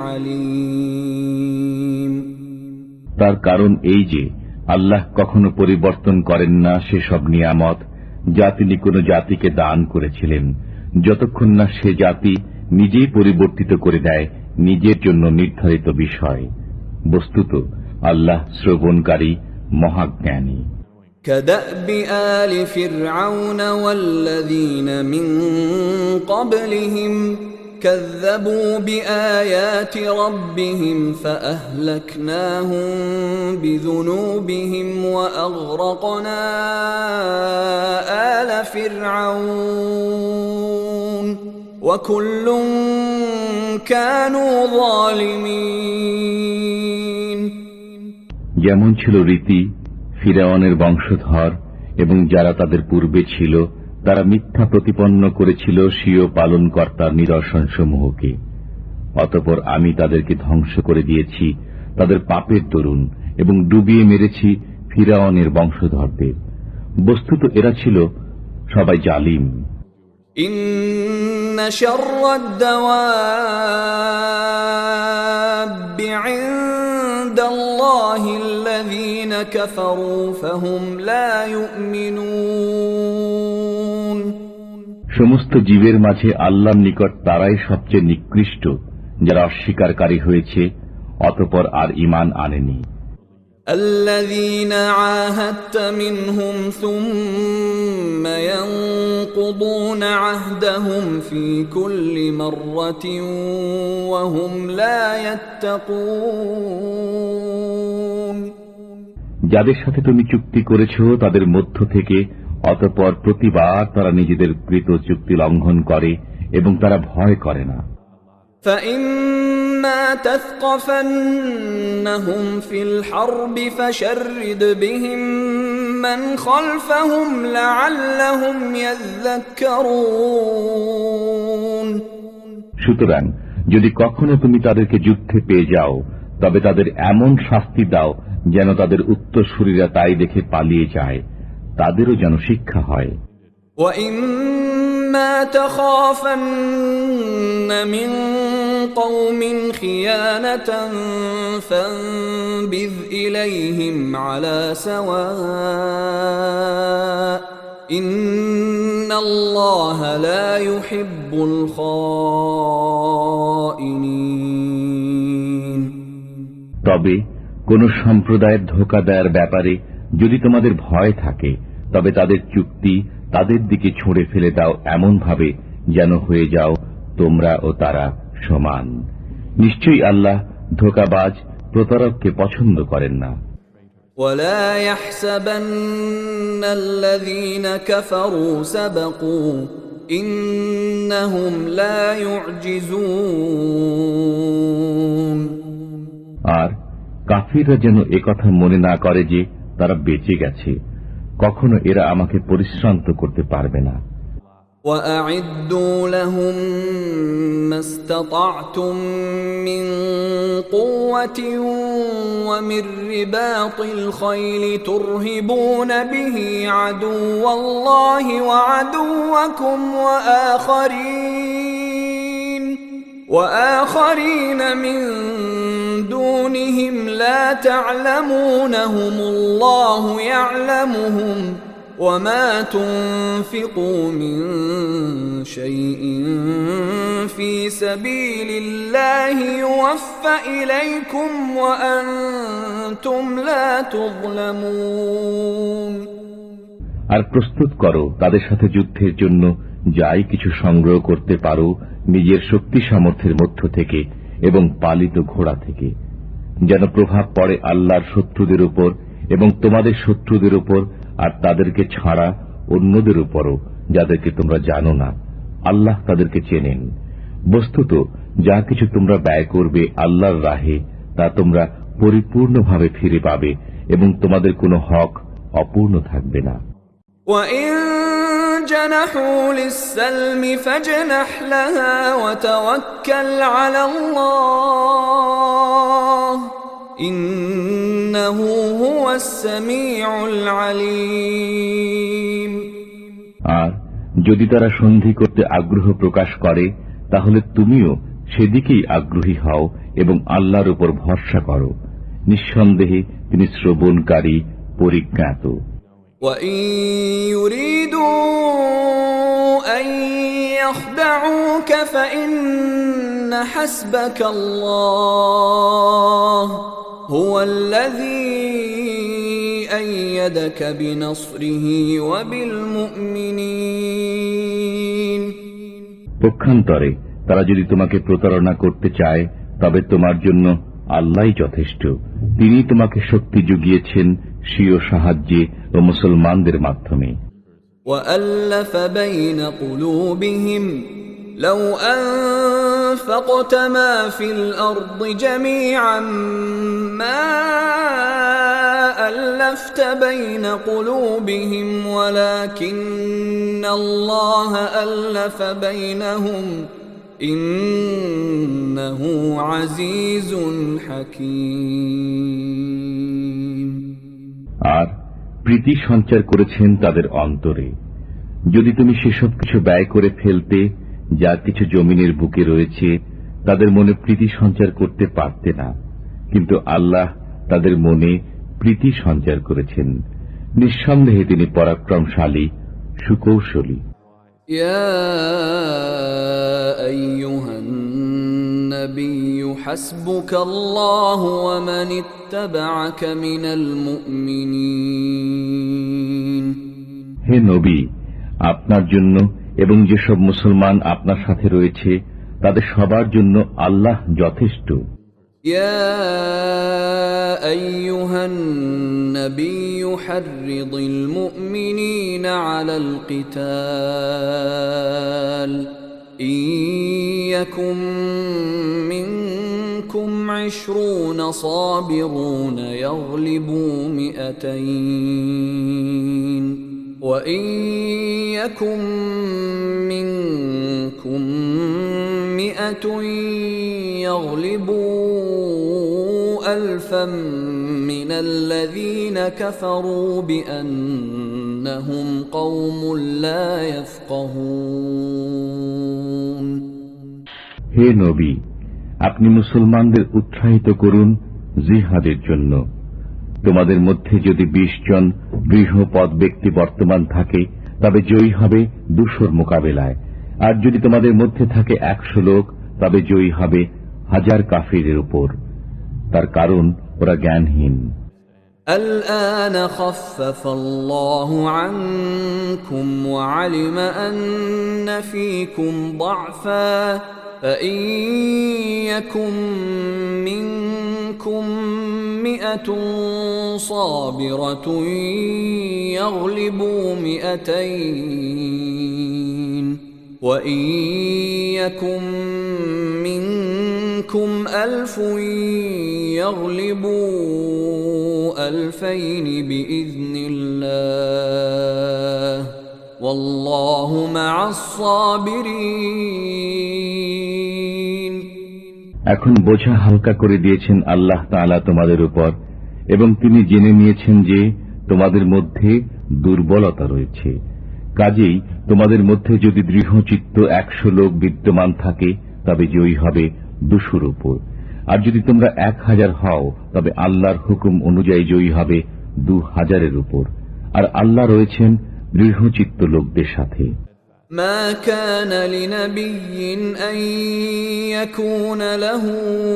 عليم তার কারণ এই যে আল্লাহ কখনো পরিবর্তন করেন না সেসব নিয়ামত যা তিনি কোন জাতিকে দান করেছিলেন, যতক্ষণ না সে জাতি নিজেই পরিবর্তিত করে দেয় নিজের জন্য নির্ধারিত বিষয়। বস্তুত আল্লাহ শ্রবণকারী, মহাজ্ঞানী। كدأب آل فرعون والذين من قبلهم كذبوا بآيات ربهم فأهلكناهم بذنوبهم وأغرقنا آل فرعون وكل كانوا ظالمين যেমন ছিল রীতি ফিরআউনের বংশধর এবং যারা তাদের পূর্বে ছিল, তারা মিথ্যা প্রতিপন্ন করেছিল স্বীয় পালনকর্তার নিদর্শনসমূহকে। অতঃপর আমি তাদেরকে ধ্বংস করে দিয়েছি তাদের পাপের দরুন এবং ডুবিয়ে মেরেছি ফিরআউনের বংশধরদের। বস্তুত এরা ছিল সবাই জালিম। ইন্না শাররাদ দাওয়াবি ইনদাল্লাহিল্লাযীনা কাফারু ফাহুম লা ইউমিনুন। সমস্ত জীবের মাঝে আল্লাহর নিকট তারাই সবচেয়ে নিকৃষ্ট যারা অস্বীকারী হয়েছে অতঃপর আর ঈমান আনেনি। الذين عاهدت منهم ثم ينقضون عهدهم في كل مرة وهم لا يتقون যাদের সাথে তুমি চুক্তি করেছো তাদের মধ্য থেকে অতঃপর প্রতিবার তারা নিজেদের কৃত চুক্তি লঙ্ঘন করে এবং তারা ভয় করে না। فإما تثقفنهم في الحرب فشرد بهم من خلفهم لعلهم يذكرون সুতরাং যদি কখনো তুমি তাদেরকে যুদ্ধে পেয়ে যাও তবে তাদের এমন শাস্তি দাও যেন তাদের উত্তরসূরিরা তাই দেখে পালিয়ে যায়, তাদেরও যেন শিক্ষা হয়। وَإِمَّا تَخَافَنَّ مِنْ قَوْمٍ خِيَانَةً فَانبِذْ إِلَيْهِمْ عَلَى سَوَاءٍ إِنَّ اللَّهَ لَا يُحِبُّ الْخَائِنِينَ তবে কোন সম্প্রদায়ের ধোঁকা দেওয়ার ব্যাপারে যদি তোমাদের ভয় থাকে তবে তাদের চুক্তি তাদের দিকে ছুঁড়ে ফেলে দাও এমন ভাবে যেন হয়ে যাও তোমরা ও তারা সমান। নিশ্চয়ই আল্লাহ ধোঁকাবাজ প্রতারককে পছন্দ করেন না। ولا يحسبن الذين كفروا سبقوا إنهم لا يعجزون আর কাফিররা যেন একথা মনে না করে যে তারা বেঁচে গেছে, কখনো এরা আমাকে পরিশ্রান্ত করতে পারবে না। وأعدوا لهم ما استطعتم من قوة ومن رباط الخيل ترهبون به عدو الله وعدوكم وآخرين من دونهم لا تعلمونهم الله يعلمهم وما تنفقوا من شيء في سبيل الله يوفى إليكم وأنتم لا تظلمون আর প্রস্তুত করো তাদের সাথে যুদ্ধের জন্য যাই কিছু সংগ্রহ করতে পারো নিজের শক্তি সামর্থ্যের মধ্য থেকে এবং পালিত ঘোড়া থেকে, যেন প্রভাব পড়ে আল্লাহর শত্রুদের উপর এবং তোমাদের শত্রুদের উপর, আর তাদেরকে ছাড়া অন্যদের উপরও যাদেরকে তোমরা জানো না। আল্লাহ তাদেরকে চেনেন। বস্তুত যা কিছু তোমরা ব্যয় করবে আল্লাহর রাহে তা তোমরা পরিপূর্ণভাবে ফিরে পাবে এবং তোমাদের কোনো হক অপূর্ণ থাকবে না। وَإِن جَنَحُوا لِلسَّلْمِ فَاجْنَحْ لَهَا وَتَوَكَّلْ عَلَى اللَّهِ إِنَّ إنه هو السميع العليم. আর যদি তারা সন্ধি করতে আগ্রহ প্রকাশ করে তাহলে তুমিও সেদিকেই আগ্রহী হও এবং আল্লাহর উপর ভরসা করো। নিঃসন্দেহে তিনি শ্রবণকারী, পরিজ্ঞাত। وَإِن يُرِيدُوا أَن يَخْدَعُوكَ فَإِنَّ حَسْبَكَ اللَّهُ هُوَ الَّذِي أَيَّدَكَ بِنَصْرِهِ وَبِالْمُؤْمِنِينَ। পক্ষান্তরে তারা যদি তোমাকে প্রতারণা করতে চায় তবে তোমার জন্য আল্লাহই যথেষ্ট। তিনি তোমাকে শক্তি জুগিয়েছেন স্বীয় সাহায্যে ও মুসলমানদের মাধ্যমে। وَأَلَّفَ بَيْنَ قُلُوبِهِمْ لَوْ أَنفَقْتَ مَا فِي الْأَرْضِ جَمِيعًا مَا أَلَّفْتَ بَيْنَ قُلُوبِهِمْ وَلَكِنَّ اللَّهَ أَلَّفَ بَيْنَهُمْ إِنَّهُ عَزِيزٌ حَكِيمٌ। আর প্রীতি সঞ্চার করেছেন তাদের অন্তরে। যদি তুমি সেসব কিছু ব্যয় করে ফেলতে যা কিছু জমিনের বুকে রয়েছে, তাদের মনে প্রীতি সঞ্চার করতে পারতে না, কিন্তু আল্লাহ তাদের মনে প্রীতি সঞ্চার করেছেন। নিঃসন্দেহে তিনি পরাক্রমশালী, সুকৌশলী। ইয়া আইয়ুহান নাবিয়্যু হাসবুকাল্লাহু ওয়া মান ইত্তাবা'আকা মিনাল মুমিনিন। হে নবী, আপনার জন্য এবং যেসব মুসলমান আপনার সাথে রয়েছে তাদের সবার জন্য আল্লাহ যথেষ্ট। ইয়া আইয়ুহান নাবিয়্যু হাররিদিল মুমিনিনা আলাল কিতাল ইয়াকুম মিনকুম 20 সাবিরুন ইয়াগলিবু মিআতাইন وَإِن يَكُن مِّنكُم 100 يَغْلِبُوا 1000 مِّنَ الَّذِينَ كَفَرُوا بِأَنَّهُمْ قَوْمٌ لَّا يَفْقَهُونَ। হে নবী, আপনি মুসলমানদের উৎসাহিত করুন জিহাদের জন্য। তোমাদের মধ্যে যদি 20 জন দৃঢ় পদ ব্যক্তি বর্তমান থাকে তবে জয়ী হবে 200 মোকাবেলায়, আর যদি তোমাদের মধ্যে থাকে 100 লোক তবে জয়ী হবে 1000 কাফিরের উপর। তার কারণ ওরা জ্ঞানহীন। الآن خفف الله عنكم وعلم أن فيكم ضعفا فإن يكن منكم 100 صابرة يغلبوا 200 وإن يكن منكم 1000 يغلبوا 2000 بإذن الله والله مع الصابرين। এখন বোঝা হালকা করে দিয়েছেন আল্লাহ তাআলা তোমাদের উপর, এবং তিনি জেনে নিয়েছেন যে তোমাদের মধ্যে দুর্বলতা রয়েছে। কাজেই তোমাদের মধ্যে যদি দৃঢ়চিত্ত 100 লোক বিদ্যমান থাকে তবে জয়ী হবে 200 উপর, আর যদি তোমরা 1000 হও তবে আল্লাহর হুকুম অনুযায়ী জয়ী হবে 2000 উপর, আর আল্লাহ রয়েছেন দৃঢ়চিত্ত লোকদের সাথে। ما كان لنبي أن يكون له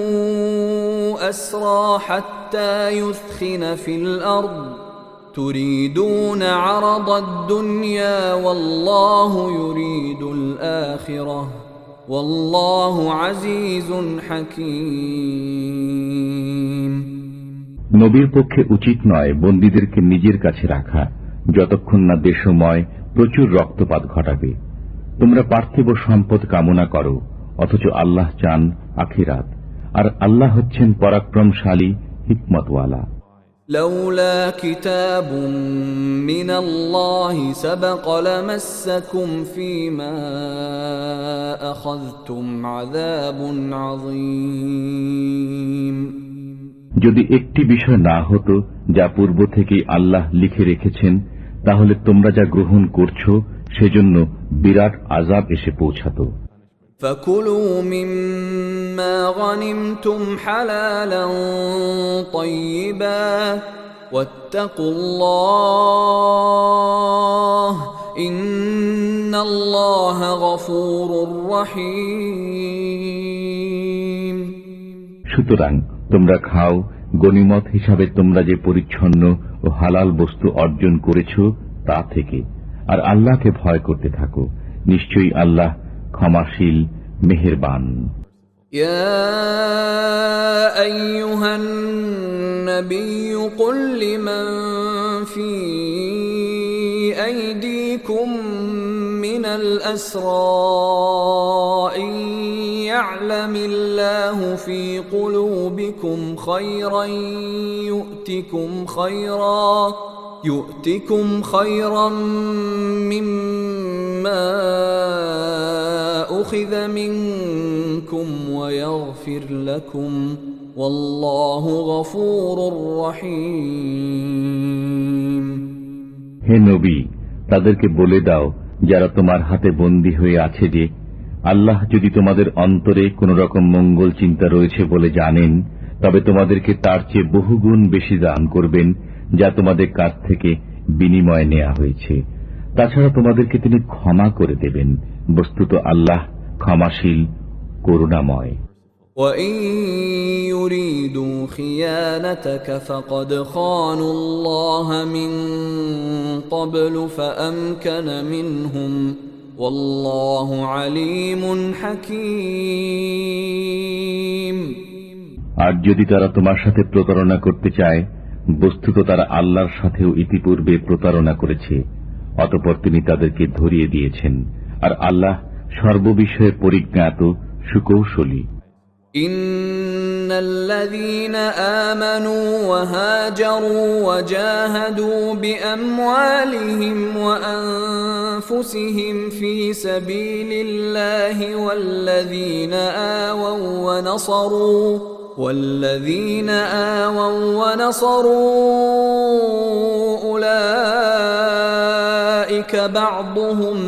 أسرى حتى يثخن في الأرض تريدون عرض الدنيا والله يريد الآخرة والله عزيز حكيم। নবীর পক্ষে উচিত নয় বন্দীদেরকে নিজের কাছে রাখা যতক্ষণ না দেশময় প্রচুর রক্তপাত ঘটাবে। তোমরা পার্থিব সম্পদ কামনা করো, অথচ আল্লাহ চান আখিরাত, আর আল্লাহ হচ্ছেন পরাক্রমশালী, হিকমতওয়ালা। لولا كتاب من الله سبق لمسكم فيما أخذتم عذاب عظيم। যদি একটি বিষয় না হতো যা পূর্ব থেকেই আল্লাহ লিখে রেখেছেন, তাহলে তোমরা যা গ্রহণ করছো সেজন্য বিরাট আযাব এসে পৌঁছাতো। فكلوا مما غنمتم حلالا طيبا واتقوا الله إن الله غفور رحيم। সুতরাং তোমরা খাও গনিমত হিসাবে তোমরা যে পরিচ্ছন্ন ও হালাল বস্তু অর্জন করেছ তা থেকে, আর আল্লাহকে ভয় করতে থাকো, নিশ্চয়ই আল্লাহ ক্ষমাশীল মেহেরবান। يا أيها النبي قل لمن في أيديكم من الأسرى إن يعلم الله في قلوبكم خيرا يؤتكم خيرا مما أخذ منكم ويغفر لكم والله غفور رحيم। হে নবী, তাদেরকে বলে দাও যারা তোমার হাতে বন্দী হয়ে আছে যে আল্লাহ যদি তোমাদের অন্তরে কোন রকম মঙ্গল চিন্তা রয়েছে বলে জানেন, তবে তোমাদেরকে তার চেয়ে বহুগুণ বেশি দান করবেন যা তোমাদের কাছ থেকে বিনিময়ে নেওয়া হয়েছে। তাছাড়া তোমাদেরকে তিনি ক্ষমা করে দেবেন, বস্তুত আল্লাহ ক্ষমাশীল করুণাময়। وَإِن يُرِيدُوا خِيَانَتَكَ فَقَدْ خَانُوا اللَّهَ مِن قَبْلُ فَأَمْكَنَ مِنْهُمْ وَاللَّهُ عَلِيمٌ حَكِيمٌ। আর যদি তারা তোমার সাথে প্রতারণা করতে চায়, বস্তুত তারা আল্লাহর সাথেও ইতিপূর্বে প্রতারণা করেছে, অতঃপর তিনি তাদেরকে ধরিয়ে দিয়েছেন, আর আল্লাহ সর্ববিষয়ে পরিজ্ঞাত সুকৌশলী। إن الذين آمنوا وهاجروا وجاهدوا بأموالهم وأنفسهم في سبيل الله والذين آووا ونصروا أولئك بعضهم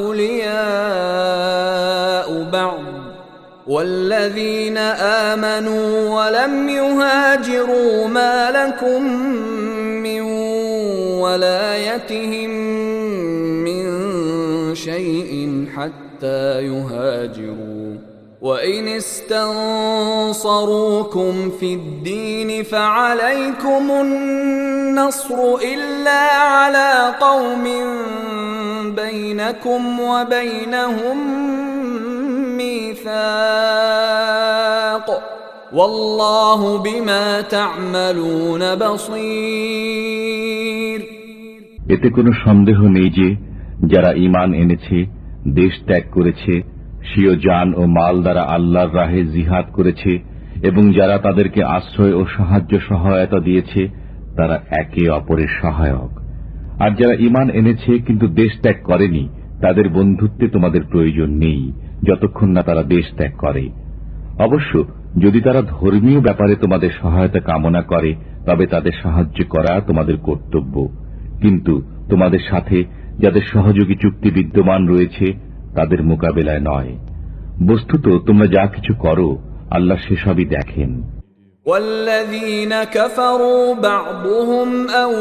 أولياء بعض والذين آمنوا ولم يهاجروا ما لكم من ولايتهم من شيء حتى يهاجروا وإن استنصروكم في الدين فعليكم النصر إلا على قوم بينكم وبينهم ميثاق والله بما تعملون بصير। এতে কোনো সন্দেহ নেই যে যারা ঈমান এনেছে, দেশ ত্যাগ করেছে, স্বীয় জান ও মাল দ্বারা আল্লাহর রাহে জিহাদ করেছে এবং যারা তাদেরকে আশ্রয় ও সাহায্য সহায়তা দিয়েছে, তারা একে অপরের সহায়ক। আর যারা ঈমান এনেছে কিন্তু দেশ ত্যাগ করেনি, তাদের বন্ধুত্বে তোমাদের প্রয়োজন নেই যতক্ষণ না তারা দেশ ত্যাগ করে। অবশ্য যদি তারা ধর্মীয় ব্যাপারে তোমাদের সহায়তা কামনা করে, তবে তাদের সাহায্য করা তোমাদের কর্তব্য, কিন্তু তোমাদের সাথে যাদের সহযোগী চুক্তি বিদ্যমান রয়েছে তাদের মোকাবেলায় নয়। বস্তুত তোমরা যা কিছু করো আল্লাহ সেসবই দেখেন। والذين كفروا بعضهم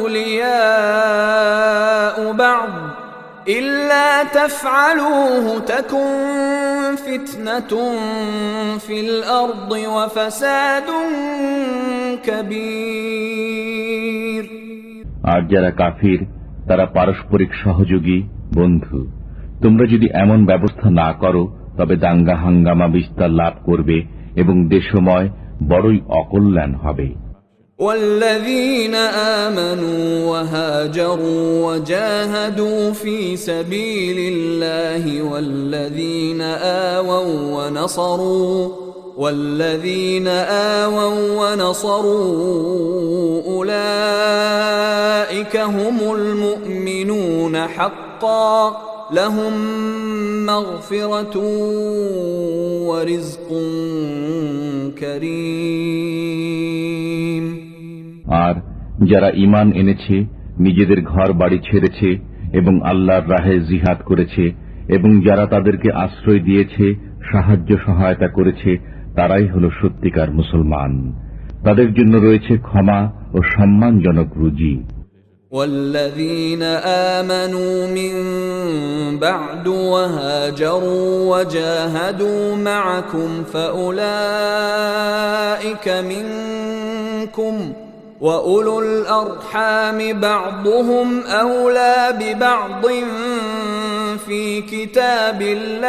أولياء بعض إلا تفعلوه تكن فتنة في الأرض وفساد كبير। আর যারা কাফির তারা পারস্পরিক সহযোগী বন্ধু। তোমরা যদি এমন ব্যবস্থা না করো তবে দাঙ্গা হাঙ্গামা বিস্তার লাভ করবে এবং দেশময় বড়ই অকল্যাণ হবে। والذين آمنوا وهاجروا وجاهدوا في سبيل الله والذين آووا ونصروا أولئك هم المؤمنون حقا لهم مغفرة ورزق كريم আর যারা ঈমান এনেছে, নিজেদের ঘর বাড়ি ছেড়েছে এবং আল্লাহর রাহে জিহাদ করেছে এবং যারা তাদেরকে আশ্রয় দিয়েছে, সাহায্য সহায়তা করেছে, তারাই হল সত্যিকার মুসলমান। তাদের জন্য রয়েছে ক্ষমা ও সম্মানজনক রুজি। والذين آمنوا من بعد وهاجروا وجاهدوا معكم فأولئك منكم وأولو الأرحام بعضهم أولى ببعض في كتاب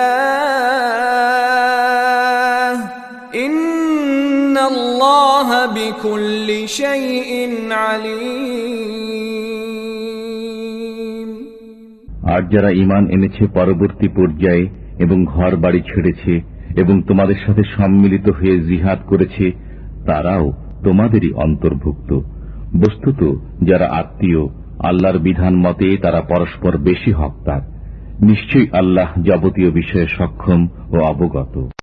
الله إن الله بكل شيء عليم আর যারা ঈমান এনেছে পরবর্তী পর্যায়ে এবং ঘর বাড়ি ছেড়েছে এবং তোমাদের সাথে সম্মিলিত হয়ে জিহাদ করেছে, তারাও তোমাদেরই অন্তর্ভুক্ত। বস্তুত যারা আত্মীয়, আল্লাহর বিধান মতে তারা পরস্পর বেশি হকদার। নিশ্চয়ই আল্লাহ যাবতীয় বিষয়ে সক্ষম ও অবগত।